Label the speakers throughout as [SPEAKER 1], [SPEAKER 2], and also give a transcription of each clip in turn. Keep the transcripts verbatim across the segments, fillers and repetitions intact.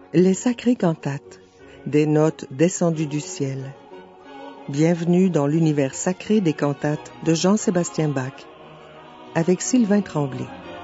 [SPEAKER 1] Les sacrées cantates, des notes descendues du ciel. Bienvenue dans l'univers sacré des cantates de Jean-Sébastien Bach, avec Sylvain Tremblay.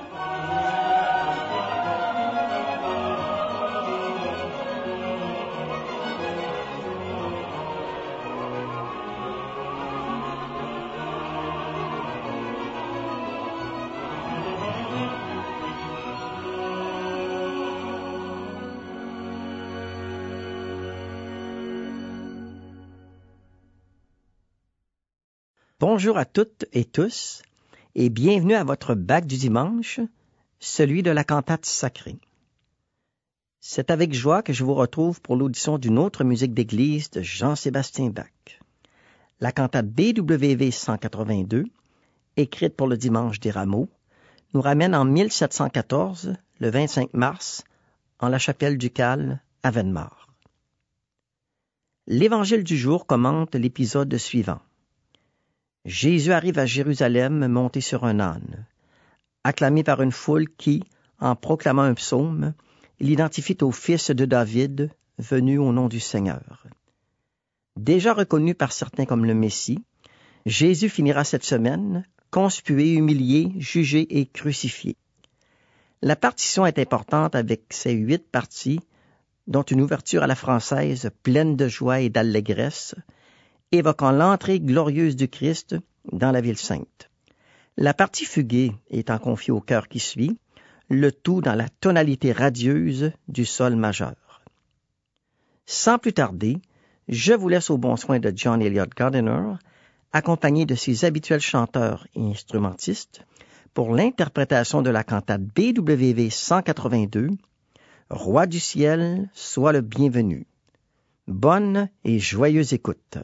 [SPEAKER 2] Bonjour à toutes et tous, et bienvenue à votre Bach du dimanche, celui de la cantate sacrée. C'est avec joie que je vous retrouve pour l'audition d'une autre musique d'église de Jean-Sébastien Bach. La cantate B W V cent quatre-vingt-deux, écrite pour le dimanche des Rameaux, nous ramène en mille sept cent quatorze, le vingt-cinq mars, en la chapelle ducale à Weimar. L'Évangile du jour commente l'épisode suivant. Jésus arrive à Jérusalem monté sur un âne, acclamé par une foule qui, en proclamant un psaume, l'identifie au fils de David, venu au nom du Seigneur. Déjà reconnu par certains comme le Messie, Jésus finira cette semaine conspué, humilié, jugé et crucifié. La partition est importante avec ses huit parties, dont une ouverture à la française pleine de joie et d'allégresse, évoquant l'entrée glorieuse du Christ dans la ville sainte. La partie fuguée étant confiée au chœur qui suit, le tout dans la tonalité radieuse du sol majeur. Sans plus tarder, je vous laisse au bon soin de John Eliot Gardiner, accompagné de ses habituels chanteurs et instrumentistes, pour l'interprétation de la cantate B W V cent quatre-vingt-deux, « Roi du ciel, sois le bienvenu ». Bonne et joyeuse écoute.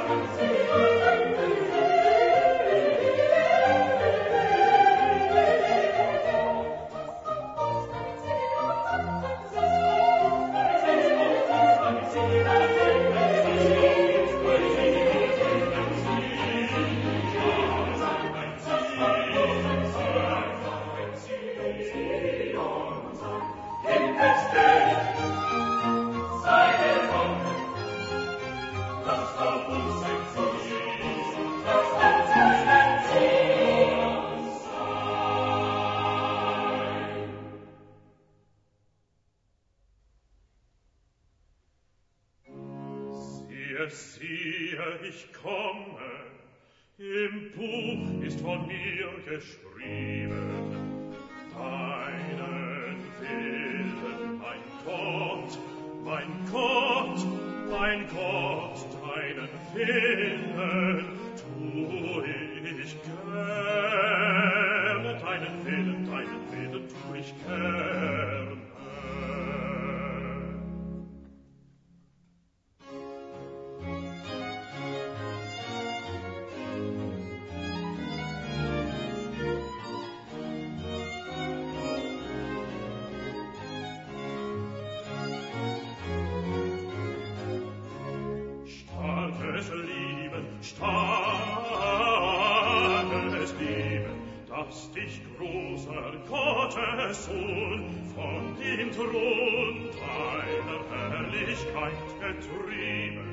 [SPEAKER 3] Siehe, ich komme, im Buch ist von mir geschrieben, deinen Willen, mein Gott, mein Gott, mein Gott, deinen Willen tu ich gerne, deinen Willen, deinen Willen tu ich gerne. Starkes Lieben, das dich großer Gottessohn von dem Thron deiner Herrlichkeit getrieben.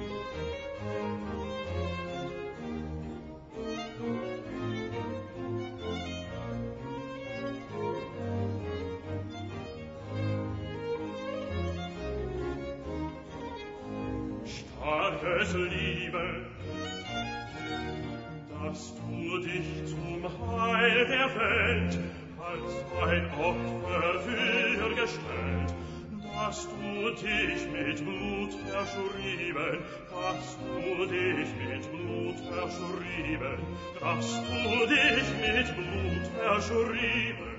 [SPEAKER 3] Starkes Liebe, dass du dich zum Heil der Welt als ein Opfer für gestellt, dass du dich mit Blut verschrieben, dass du dich mit Blut verschrieben, dass du dich mit Blut verschrieben.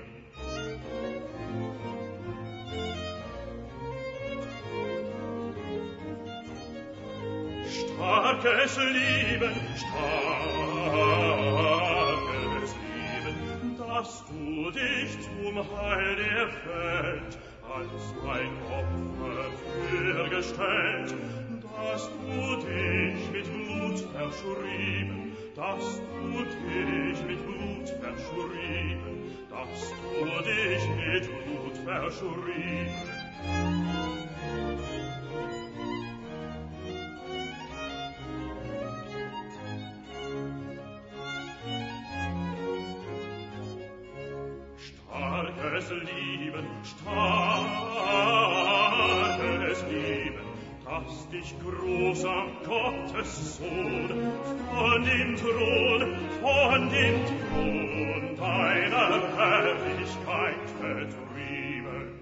[SPEAKER 3] Starkes Lieben, starkes Lieben, dass du dich zum Heil der Welt als ein Opfer für gestellt, dass du dich mit Blut verschrieben, dass du dich mit Blut verschrieben, dass du dich mit Blut verschrieben. Starkes Lieben, starkes Lieben, dass dich großer Gottes Sohn von dem Thron, von dem Thron deiner Herrlichkeit vertrieben.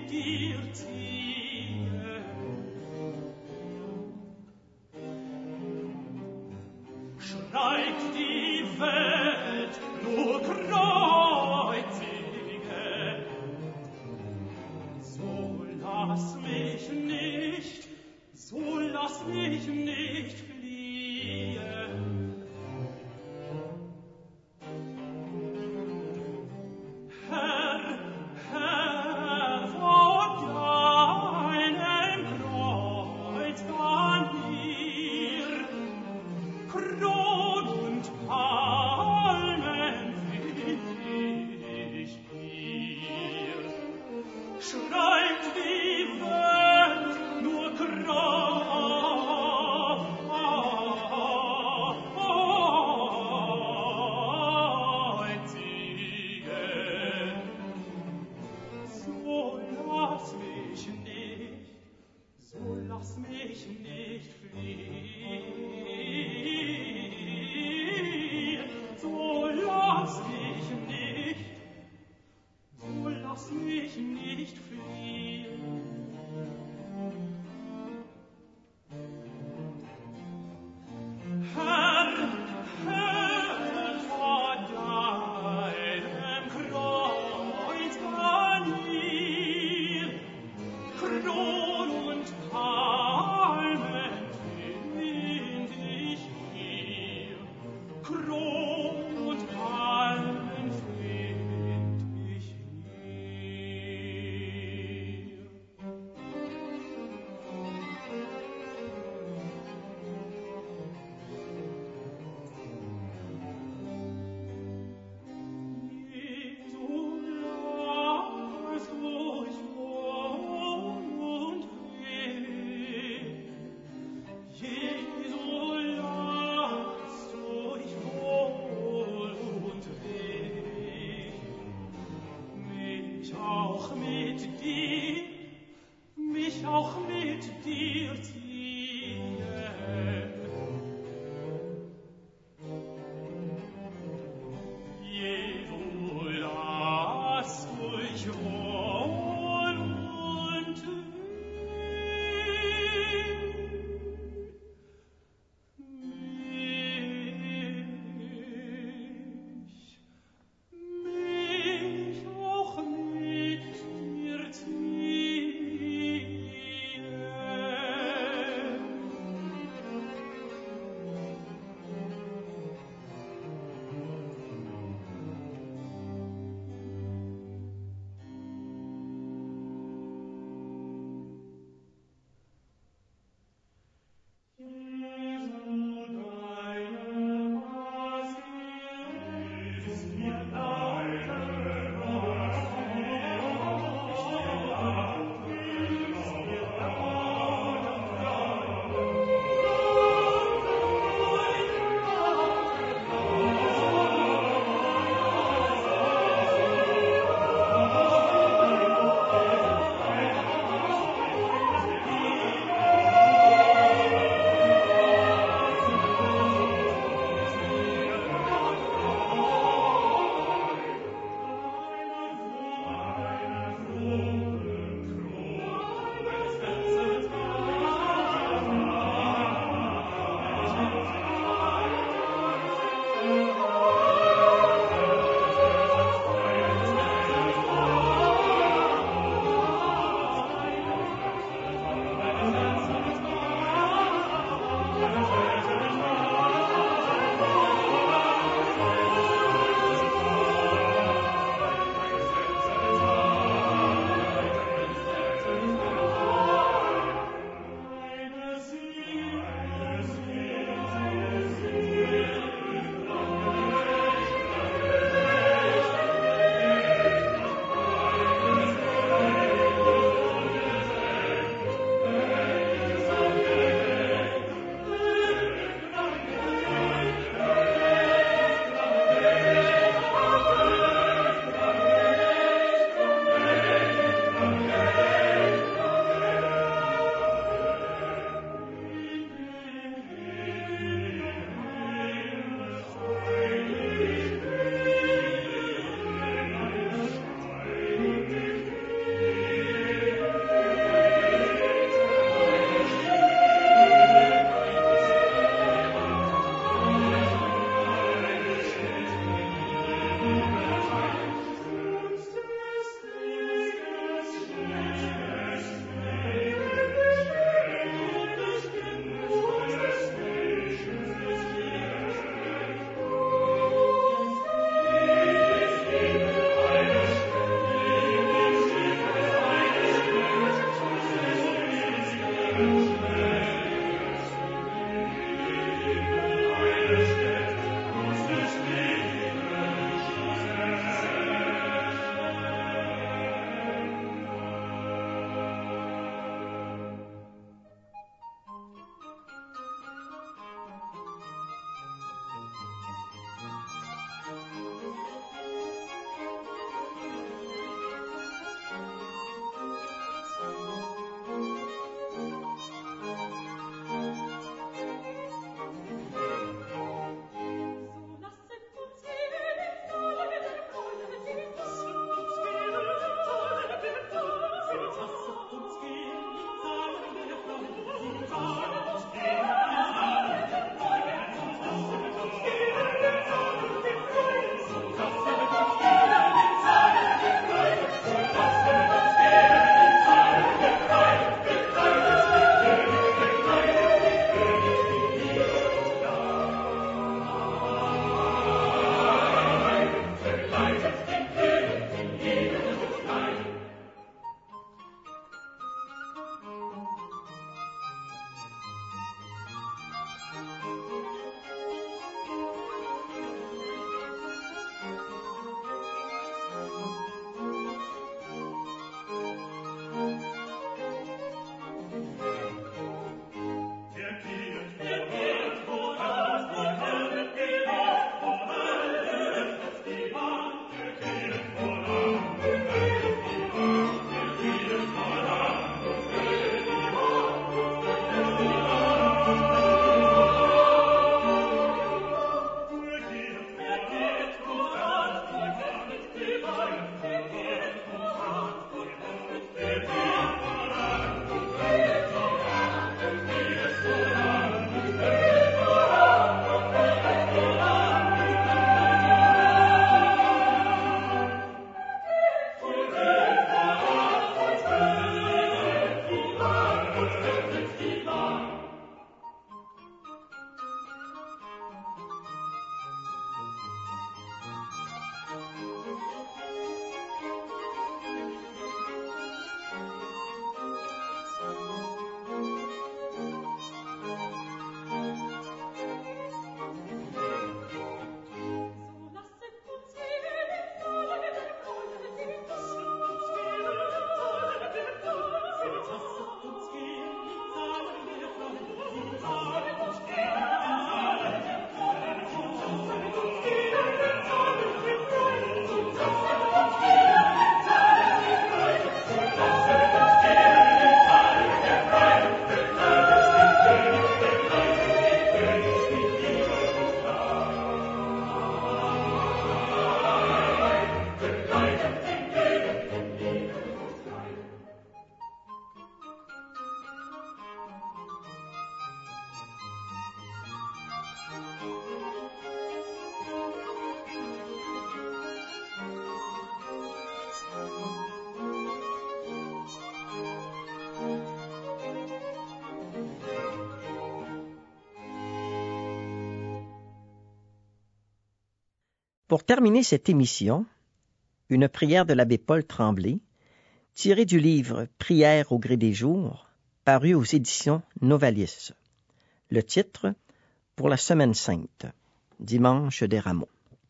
[SPEAKER 3] mit dir ziehe. Schreit die Welt nur Kreuzige, so lass mich nicht, so lass mich nicht fliehen. Herr, Herr, vor deinem Kreuz an mir, Kron und Palmen find ich hier. Schreibt die Welt nur Kreuzige, so lass mich nicht, so lass mich nicht fliehen. So lass mich nicht, so lass mich nicht fliehen. Herr, Herr, vor deinem Kreuz an mir, Kron und Palmen find ich hier. Kron und Palmen find ich hier. Jesu, lass euch wohl und weh. Jesu, lasst euch wohl und weh. Mich auch mit dir, mich auch mit dir ziehen. Jesu, lasst euch wohl und weh. Mich, mich auch mit dir ziehen.
[SPEAKER 2] Pour terminer cette émission, une prière de l'abbé Paul Tremblay, tirée du livre « Prière au gré des jours », paru aux éditions Novalis. Le titre « Pour la Semaine sainte », dimanche des Rameaux.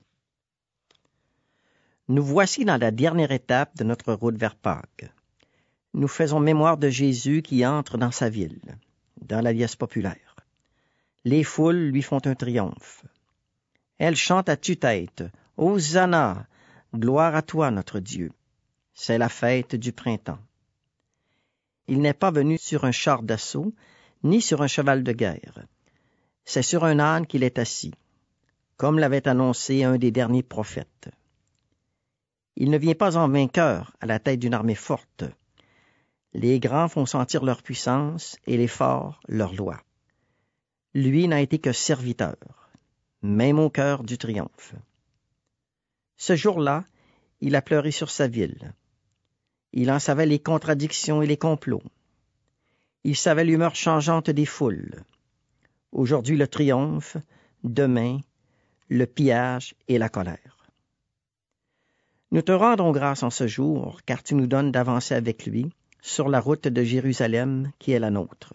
[SPEAKER 2] Nous voici dans la dernière étape de notre route vers Pâques. Nous faisons mémoire de Jésus qui entre dans sa ville, dans la liesse populaire. Les foules lui font un triomphe. Elles chantent à tue-tête « Hosanna, gloire à toi, notre Dieu ». C'est la fête du printemps. Il n'est pas venu sur un char d'assaut, ni sur un cheval de guerre. C'est sur un âne qu'il est assis, comme l'avait annoncé un des derniers prophètes. Il ne vient pas en vainqueur à la tête d'une armée forte. Les grands font sentir leur puissance et les forts leur loi. Lui n'a été que serviteur, même au cœur du triomphe. Ce jour-là, il a pleuré sur sa ville. Il en savait les contradictions et les complots. Il savait l'humeur changeante des foules. Aujourd'hui le triomphe, demain le pillage et la colère. Nous te rendons grâce en ce jour, car tu nous donnes d'avancer avec lui sur la route de Jérusalem qui est la nôtre.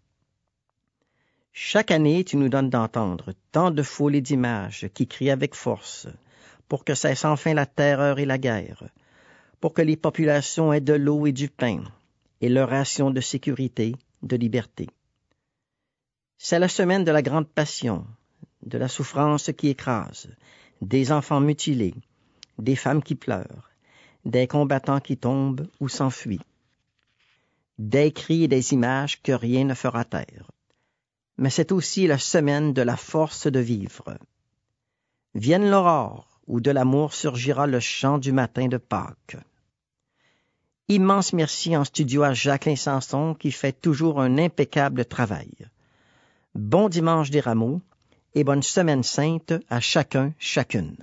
[SPEAKER 2] Chaque année, tu nous donnes d'entendre tant de foules et d'images qui crient avec force pour que cesse enfin la terreur et la guerre, pour que les populations aient de l'eau et du pain et leur ration de sécurité, de liberté. C'est la semaine de la grande passion, de la souffrance qui écrase, des enfants mutilés, des femmes qui pleurent, des combattants qui tombent ou s'enfuient, des cris et des images que rien ne fera taire. Mais c'est aussi la semaine de la force de vivre. Vienne l'aurore, où de l'amour surgira le chant du matin de Pâques. Immense merci en studio à Jacqueline Sanson qui fait toujours un impeccable travail. Bon dimanche des Rameaux et bonne semaine sainte à chacun, chacune.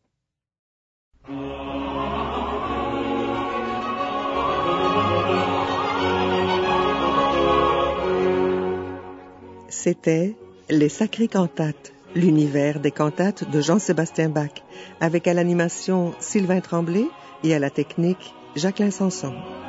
[SPEAKER 1] C'était Les Sacrées Cantates, l'univers des cantates de Jean-Sébastien Bach, avec à l'animation Sylvain Tremblay et à la technique Jacqueline Sanson.